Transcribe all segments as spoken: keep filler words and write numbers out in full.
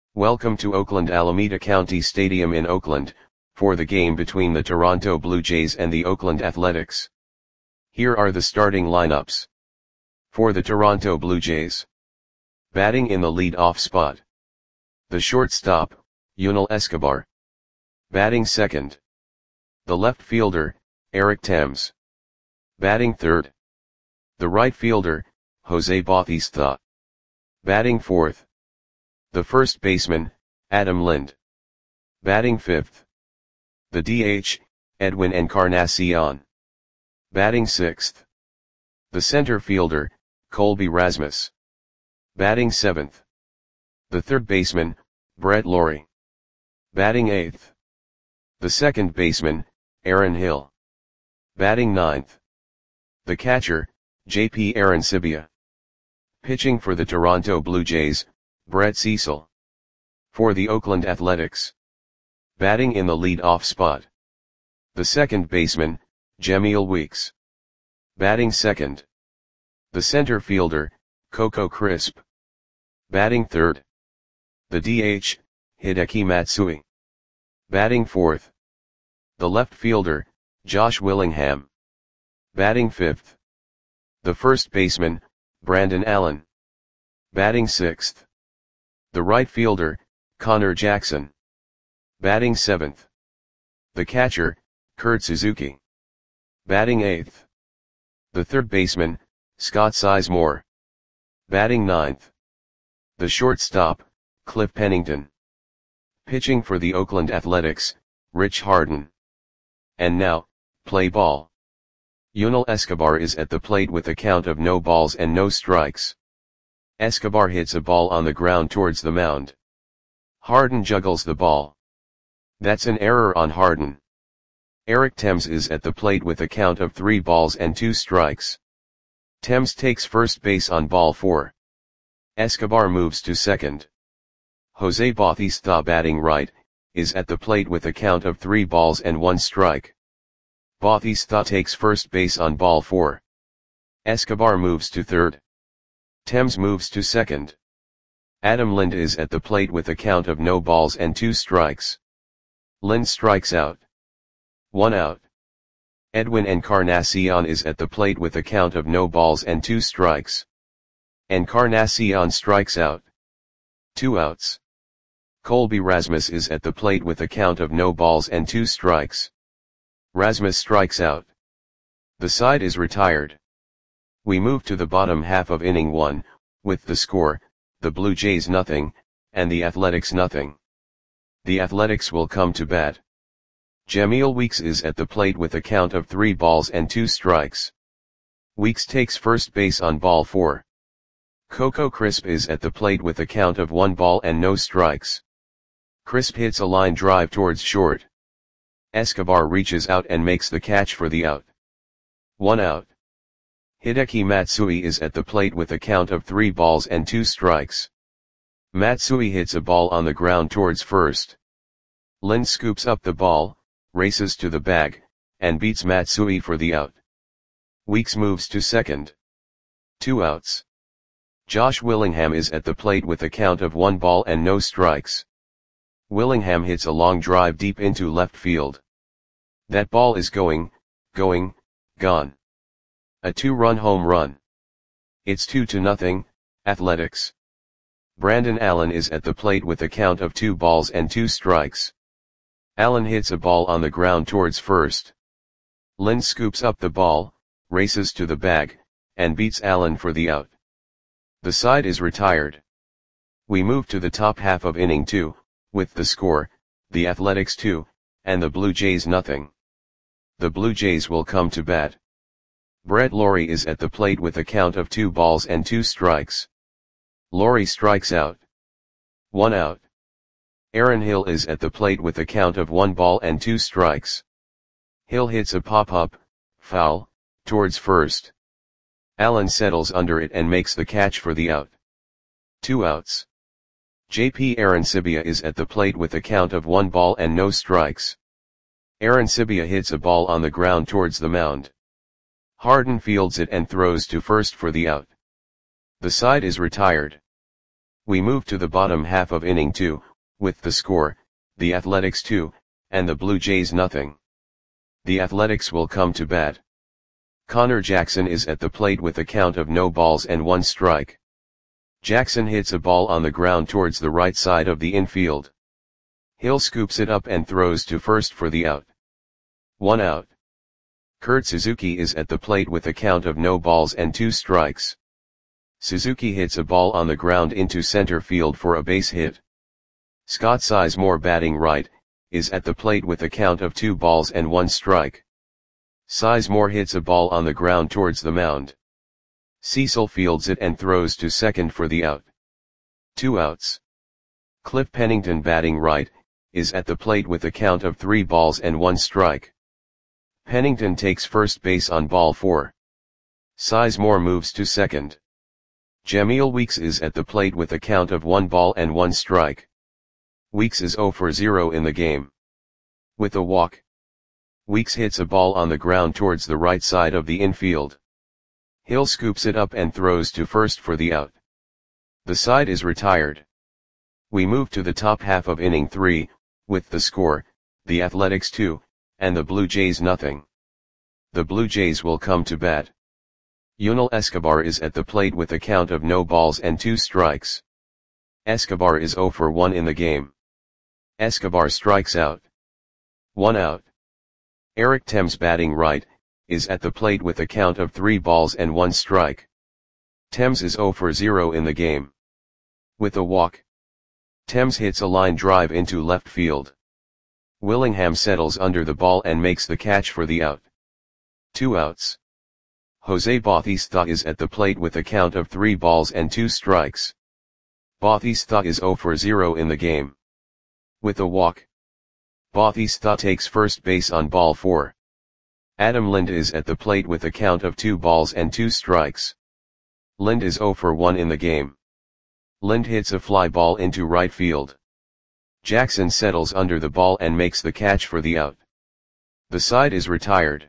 Welcome to Oakland Alameda County Stadium in Oakland, for the game between the Toronto Blue Jays and the Oakland Athletics. Here are the starting lineups. For the Toronto Blue Jays. Batting in the lead-off spot. The shortstop, Yunel Escobar. Batting second. The left fielder, Eric Thames. Batting third. The right fielder, Jose Bautista. Batting fourth. The first baseman, Adam Lind. Batting fifth. The D H, Edwin Encarnacion. Batting sixth. The center fielder, Colby Rasmus. Batting seventh. The third baseman, Brett Lawrie. Batting eighth. The second baseman, Aaron Hill. Batting ninth. The catcher, J P Arencibia. Pitching for the Toronto Blue Jays, Brett Cecil. For the Oakland Athletics. Batting in the lead-off spot. The second baseman, Jemile Weeks. Batting second. The center fielder, Coco Crisp. Batting third. The D H, Hideki Matsui. Batting fourth. The left fielder, Josh Willingham. Batting fifth. The first baseman, Brandon Allen. Batting sixth. The right fielder, Connor Jackson. Batting seventh. The catcher, Kurt Suzuki. Batting eighth. The third baseman, Scott Sizemore. Batting ninth. The shortstop, Cliff Pennington. Pitching for the Oakland Athletics, Rich Harden. And now, play ball. Yunel Escobar is at the plate with a count of no balls and no strikes. Escobar hits a ball on the ground towards the mound. Harden juggles the ball. That's an error on Harden. Eric Thames is at the plate with a count of three balls and two strikes. Thames takes first base on ball four. Escobar moves to second. Jose Bautista, batting right, is at the plate with a count of three balls and one strike. Bautista takes first base on ball four. Escobar moves to third. Thames moves to second. Adam Lind is at the plate with a count of no balls and two strikes. Lind strikes out. One out. Edwin Encarnacion is at the plate with a count of no balls and two strikes. Encarnacion strikes out. Two outs. Colby Rasmus is at the plate with a count of no balls and two strikes. Rasmus strikes out. The side is retired. We move to the bottom half of inning one, with the score, the Blue Jays nothing, and the Athletics nothing. The Athletics will come to bat. Jemile Weeks is at the plate with a count of three balls and two strikes. Weeks takes first base on ball four. Coco Crisp is at the plate with a count of one ball and no strikes. Crisp hits a line drive towards short. Escobar reaches out and makes the catch for the out. One out. Hideki Matsui is at the plate with a count of three balls and two strikes. Matsui hits a ball on the ground towards first. Lind scoops up the ball, races to the bag, and beats Matsui for the out. Weeks moves to second. Two outs. Josh Willingham is at the plate with a count of one ball and no strikes. Willingham hits a long drive deep into left field. That ball is going, going, gone. A two-run home run. It's two to nothing, Athletics. Brandon Allen is at the plate with a count of two balls and two strikes. Allen hits a ball on the ground towards first. Lind scoops up the ball, races to the bag, and beats Allen for the out. The side is retired. We move to the top half of inning two, with the score, the Athletics two, and the Blue Jays nothing. The Blue Jays will come to bat. Brett Lawrie is at the plate with a count of two balls and two strikes. Lawrie strikes out. One out. Aaron Hill is at the plate with a count of one ball and two strikes. Hill hits a pop-up, foul, towards first. Allen settles under it and makes the catch for the out. Two outs. J P Arencibia is at the plate with a count of one ball and no strikes. Arencibia hits a ball on the ground towards the mound. Harden fields it and throws to first for the out. The side is retired. We move to the bottom half of inning two, with the score, the Athletics two, and the Blue Jays nothing. The Athletics will come to bat. Connor Jackson is at the plate with a count of no balls and one strike. Jackson hits a ball on the ground towards the right side of the infield. Hill scoops it up and throws to first for the out. One out. Kurt Suzuki is at the plate with a count of no balls and two strikes. Suzuki hits a ball on the ground into center field for a base hit. Scott Sizemore, batting right, is at the plate with a count of two balls and one strike. Sizemore hits a ball on the ground towards the mound. Cecil fields it and throws to second for the out. Two outs. Cliff Pennington, batting right, is at the plate with a count of three balls and one strike. Pennington takes first base on ball four. Sizemore moves to second. Jamil Weeks is at the plate with a count of one ball and one strike. Weeks is zero for zero in the game. With a walk. Weeks hits a ball on the ground towards the right side of the infield. Hill scoops it up and throws to first for the out. The side is retired. We move to the top half of inning three, with the score, the Athletics two, and the Blue Jays nothing. The Blue Jays will come to bat. Yunel Escobar is at the plate with a count of no balls and two strikes. Escobar is zero for one in the game. Escobar strikes out. One out. Eric Thames, batting right, is at the plate with a count of three balls and one strike. Thames is zero for zero in the game. With a walk. Thames hits a line drive into left field. Willingham settles under the ball and makes the catch for the out. Two outs. Jose Bautista is at the plate with a count of three balls and two strikes. Bautista is zero for zero in the game. With a walk. Bautista takes first base on ball four. Adam Lind is at the plate with a count of two balls and two strikes. Lind is zero for one in the game. Lind hits a fly ball into right field. Jackson settles under the ball and makes the catch for the out. The side is retired.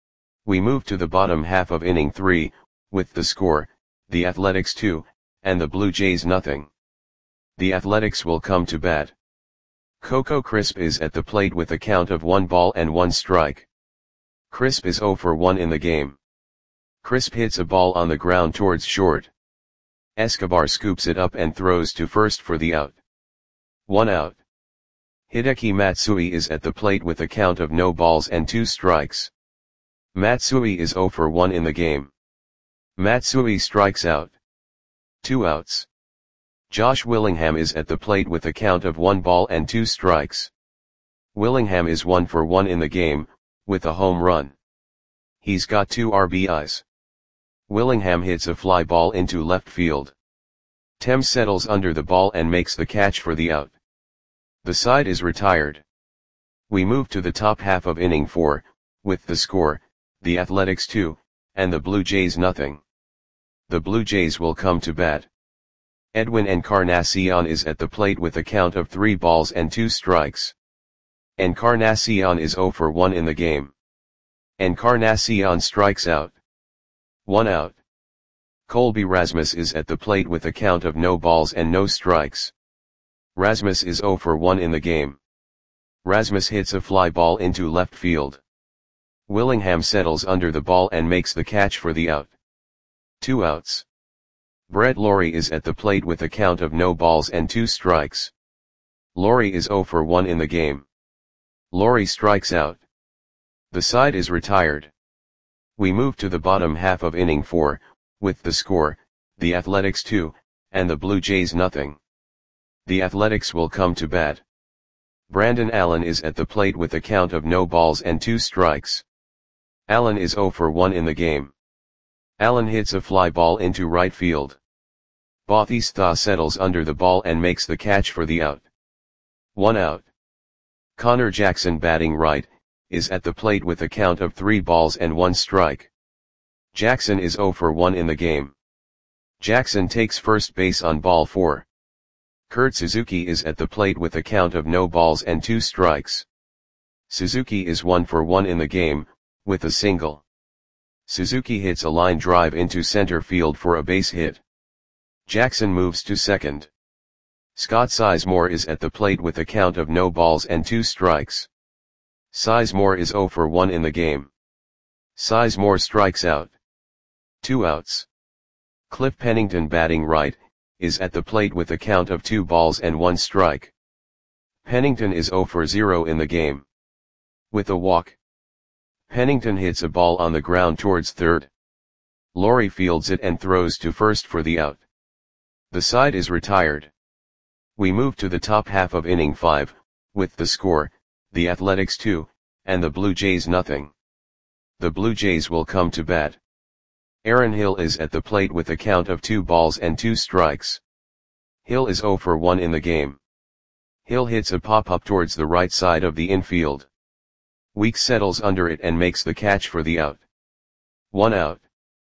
We move to the bottom half of inning three, with the score, the Athletics two, and the Blue Jays nothing. The Athletics will come to bat. Coco Crisp is at the plate with a count of one ball and one strike. Crisp is zero for one in the game. Crisp hits a ball on the ground towards short. Escobar scoops it up and throws to first for the out. One out. Hideki Matsui is at the plate with a count of no balls and two strikes. Matsui is zero for one in the game. Matsui strikes out. Two outs. Josh Willingham is at the plate with a count of one ball and two strikes. Willingham is one for one in the game, with a home run. He's got two R B Is. Willingham hits a fly ball into left field. Thames settles under the ball and makes the catch for the out. The side is retired. We move to the top half of inning four, with the score, the Athletics two, and the Blue Jays nothing. The Blue Jays will come to bat. Edwin Encarnacion is at the plate with a count of three balls and two strikes. Encarnacion is zero for one in the game. Encarnacion strikes out. One out. Colby Rasmus is at the plate with a count of no balls and no strikes. Rasmus is zero for one in the game. Rasmus hits a fly ball into left field. Willingham settles under the ball and makes the catch for the out. Two outs. Brett Lawrie is at the plate with a count of no balls and two strikes. Lawrie is zero for one in the game. Lawrie strikes out. The side is retired. We move to the bottom half of inning four, with the score, the Athletics two, and the Blue Jays nothing. The Athletics will come to bat. Brandon Allen is at the plate with a count of no balls and two strikes. Allen is zero for one in the game. Allen hits a fly ball into right field. Bautista settles under the ball and makes the catch for the out. One out. Connor Jackson, batting right, is at the plate with a count of three balls and one strike. Jackson is zero for one in the game. Jackson takes first base on ball four. Kurt Suzuki is at the plate with a count of no balls and two strikes. Suzuki is one for one in the game, with a single. Suzuki hits a line drive into center field for a base hit. Jackson moves to second. Scott Sizemore is at the plate with a count of no balls and two strikes. Sizemore is zero for one in the game. Sizemore strikes out. Two outs. Cliff Pennington, batting right, is at the plate with a count of two balls and one strike. Pennington is zero for zero in the game. With a walk, Pennington hits a ball on the ground towards third. Laurie fields it and throws to first for the out. The side is retired. We move to the top half of inning five, with the score, the Athletics two, and the Blue Jays nothing. The Blue Jays will come to bat. Aaron Hill is at the plate with a count of two balls and two strikes. Hill is zero for one in the game. Hill hits a pop-up towards the right side of the infield. Weeks settles under it and makes the catch for the out. One out.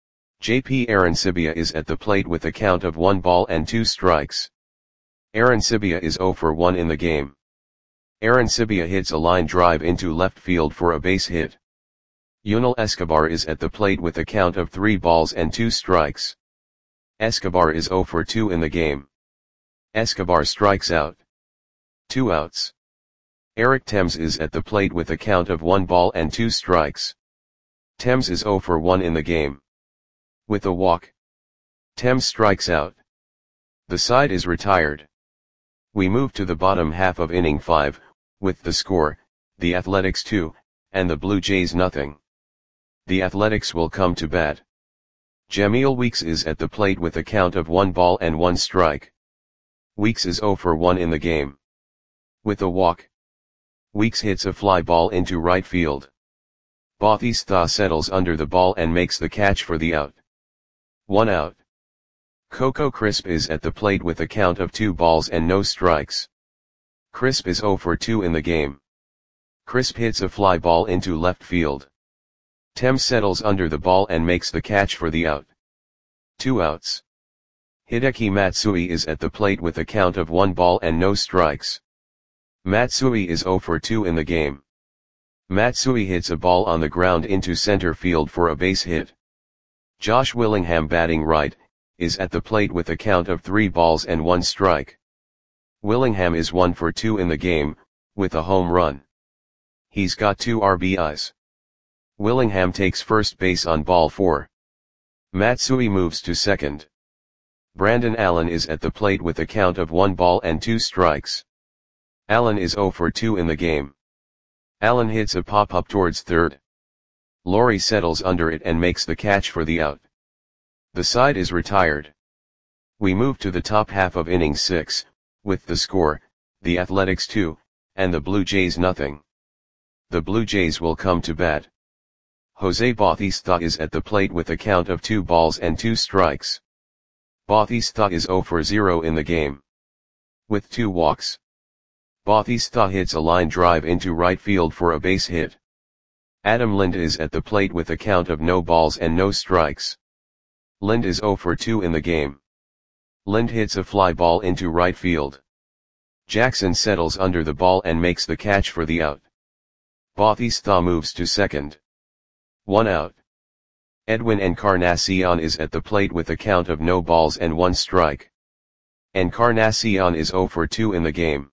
J P Arencibia is at the plate with a count of one ball and two strikes. Arencibia is zero for one in the game. Arencibia hits a line drive into left field for a base hit. Yunel Escobar is at the plate with a count of three balls and two strikes. Escobar is zero for two in the game. Escobar strikes out. Two outs. Eric Thames is at the plate with a count of one ball and two strikes. Thames is zero for one in the game. With a walk, Thames strikes out. The side is retired. We move to the bottom half of inning five, with the score, the Athletics two, and the Blue Jays nothing. The Athletics will come to bat. Jameel Weeks is at the plate with a count of one ball and one strike. Weeks is zero for one in the game. With a walk, Weeks hits a fly ball into right field. Bautista settles under the ball and makes the catch for the out. One out. Coco Crisp is at the plate with a count of two balls and no strikes. Crisp is zero for two in the game. Crisp hits a fly ball into left field. Thames settles under the ball and makes the catch for the out. Two outs. Hideki Matsui is at the plate with a count of one ball and no strikes. Matsui is zero for two in the game. Matsui hits a ball on the ground into center field for a base hit. Josh Willingham, batting right, is at the plate with a count of three balls and one strike. Willingham is one for two in the game, with a home run. He's got two R B Is. Willingham takes first base on ball four. Matsui moves to second. Brandon Allen is at the plate with a count of one ball and two strikes. Allen is zero for two in the game. Allen hits a pop-up towards third. Laurie settles under it and makes the catch for the out. The side is retired. We move to the top half of inning six, with the score, the Athletics two, and the Blue Jays nothing. The Blue Jays will come to bat. Jose Bautista is at the plate with a count of two balls and two strikes. Bautista is zero for zero in the game. With two walks, Bautista hits a line drive into right field for a base hit. Adam Lind is at the plate with a count of no balls and no strikes. Lind is zero for two in the game. Lind hits a fly ball into right field. Jackson settles under the ball and makes the catch for the out. Bautista moves to second. One out. Edwin Encarnacion is at the plate with a count of no balls and one strike. Encarnacion is zero for two in the game.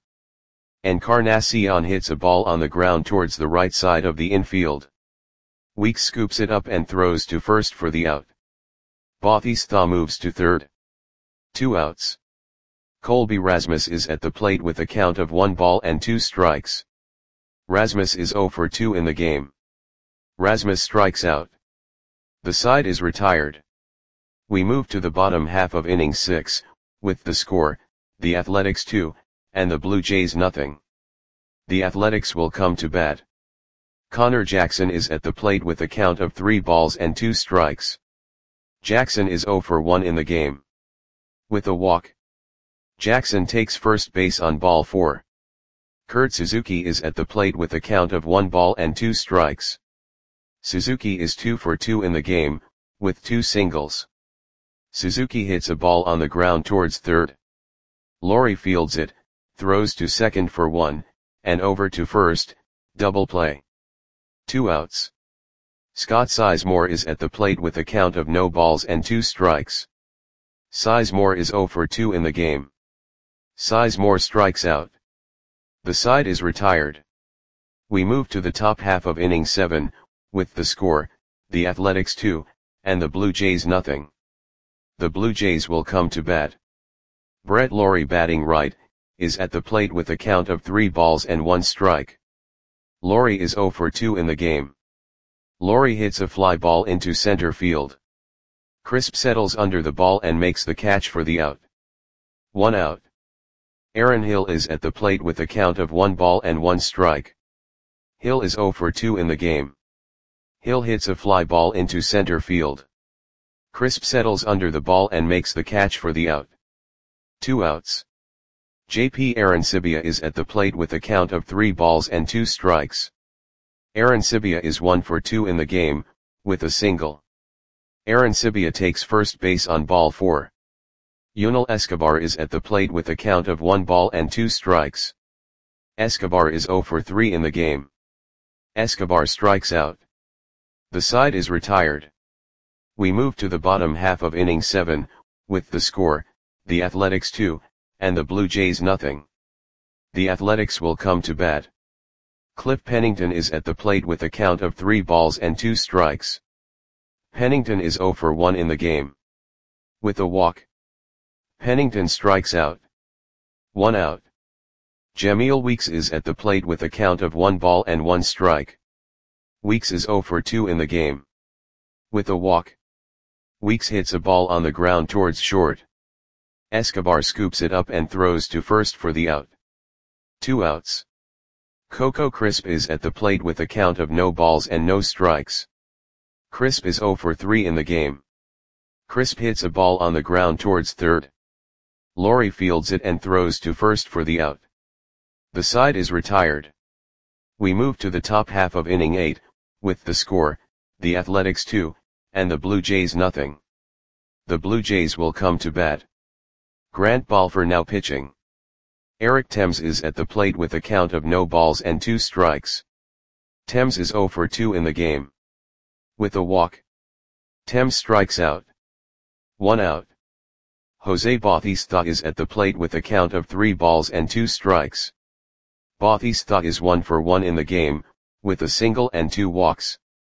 Encarnacion hits a ball on the ground towards the right side of the infield. Weeks scoops it up and throws to first for the out. Bautista moves to third. Two outs. Colby Rasmus is at the plate with a count of one ball and two strikes. Rasmus is zero for two in the game. Rasmus strikes out. The side is retired. We move to the bottom half of inning six, with the score, the Athletics two, and the Blue Jays nothing. The Athletics will come to bat. Connor Jackson is at the plate with a count of three balls and two strikes. Jackson is zero for one in the game. With a walk, Jackson takes first base on ball four. Kurt Suzuki is at the plate with a count of one ball and two strikes. Suzuki is two for two in the game, with two singles. Suzuki hits a ball on the ground towards third. Laurie fields it, throws to second for one, and over to first, double play. Two outs. Scott Sizemore is at the plate with a count of no balls and two strikes. Sizemore is zero for two in the game. Sizemore strikes out. The side is retired. We move to the top half of inning seven, with the score, the Athletics two, and the Blue Jays nothing. The Blue Jays will come to bat. Brett Lawrie, batting right, is at the plate with a count of three balls and one strike. Lawrie is oh for two in the game. Lawrie hits a fly ball into center field. Crisp settles under the ball and makes the catch for the out. One out. Aaron Hill is at the plate with a count of one ball and one strike. Hill is oh for two in the game. Hill hits a fly ball into center field. Crisp settles under the ball and makes the catch for the out. Two outs. J P Arencibia is at the plate with a count of three balls and two strikes. Arencibia is one for two in the game, with a single. Arencibia takes first base on ball four. Yunel Escobar is at the plate with a count of one ball and two strikes. Escobar is oh for three in the game. Escobar strikes out. The side is retired. We move to the bottom half of inning seven, with the score, the Athletics two, and the Blue Jays nothing. The Athletics will come to bat. Cliff Pennington is at the plate with a count of three balls and two strikes. Pennington is oh for one in the game. With a walk, Pennington strikes out. One out. Jameel Weeks is at the plate with a count of one ball and one strike. Weeks is oh for two in the game. With a walk, Weeks hits a ball on the ground towards short. Escobar scoops it up and throws to first for the out. Two outs. Coco Crisp is at the plate with a count of no balls and no strikes. Crisp is oh for three in the game. Crisp hits a ball on the ground towards third. Lawrie fields it and throws to first for the out. The side is retired. We move to the top half of inning eight, with the score, the Athletics two, and the Blue Jays nothing. The Blue Jays will come to bat. Grant Balfour now pitching. Eric Thames is at the plate with a count of no balls and two strikes. Thames is oh for two in the game. With a walk, Thames strikes out. One out. Jose Bautista is at the plate with a count of three balls and two strikes. Bautista is one for one in the game, with a single and two walks.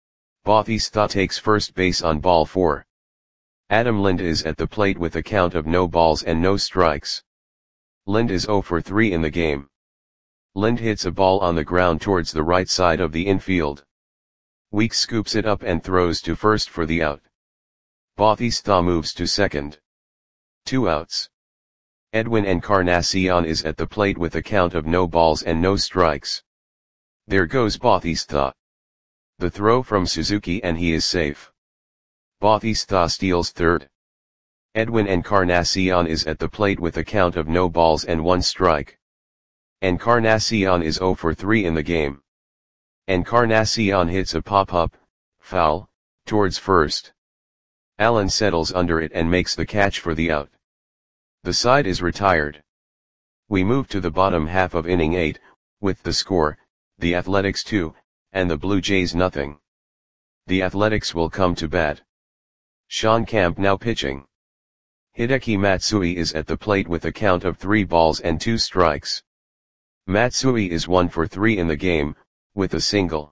Bautista takes first base on ball four. Adam Lind is at the plate with a count of no balls and no strikes. Lind is oh for three in the game. Lind hits a ball on the ground towards the right side of the infield. Weeks scoops it up and throws to first for the out. Bautista moves to second. Two outs. Edwin Encarnacion is at the plate with a count of no balls and no strikes. There goes Bautista. The throw from Suzuki and he is safe. Bautista steals third. Edwin Encarnacion is at the plate with a count of no balls and one strike. Encarnacion is oh for three in the game. Encarnacion hits a pop-up, foul, towards first. Allen settles under it and makes the catch for the out. The side is retired. We move to the bottom half of inning eight, with the score, the Athletics two, and the Blue Jays nothing. The Athletics will come to bat. Sean Camp now pitching. Hideki Matsui is at the plate with a count of three balls and two strikes. Matsui is one for three in the game, with a single.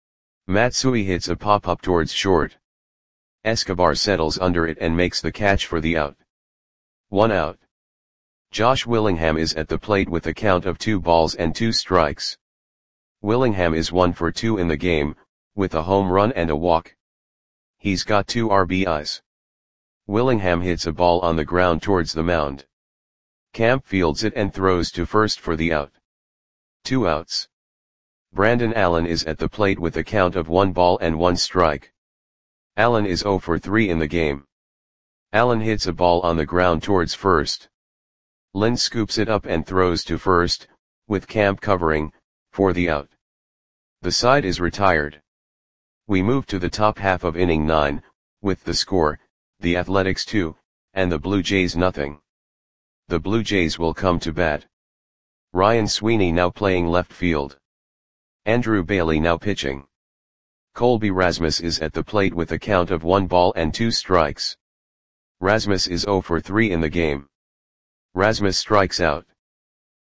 Matsui hits a pop-up towards short. Escobar settles under it and makes the catch for the out. One out. Josh Willingham is at the plate with a count of two balls and two strikes. Willingham is one for two in the game, with a home run and a walk. He's got two R B Is. Willingham hits a ball on the ground towards the mound. Camp fields it and throws to first for the out. Two outs. Brandon Allen is at the plate with a count of one ball and one strike. Allen is oh for three in the game. Allen hits a ball on the ground towards first. Lind scoops it up and throws to first, with Camp covering, for the out. The side is retired. We move to the top half of inning nine, with the score, the Athletics two, and the Blue Jays nothing. The Blue Jays will come to bat. Ryan Sweeney now playing left field. Andrew Bailey now pitching. Colby Rasmus is at the plate with a count of one ball and two strikes. Rasmus is oh for three in the game. Rasmus strikes out.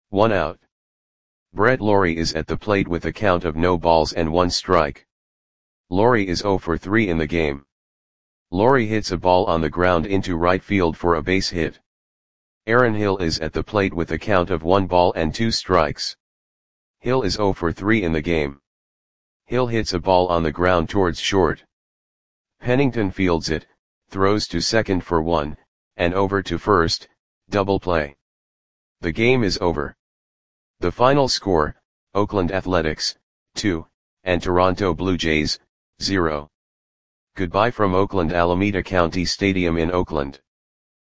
One out. Brett Lawrie is at the plate with a count of no balls and one strike. Lawrie is zero for three in the game. Lawrie hits a ball on the ground into right field for a base hit. Aaron Hill is at the plate with a count of one ball and two strikes. Hill is zero for three in the game. Hill hits a ball on the ground towards short. Pennington fields it, throws to second for one, and over to first, double play. The game is over. The final score, Oakland Athletics, two, and Toronto Blue Jays, zero. Goodbye from Oakland Alameda County Stadium in Oakland.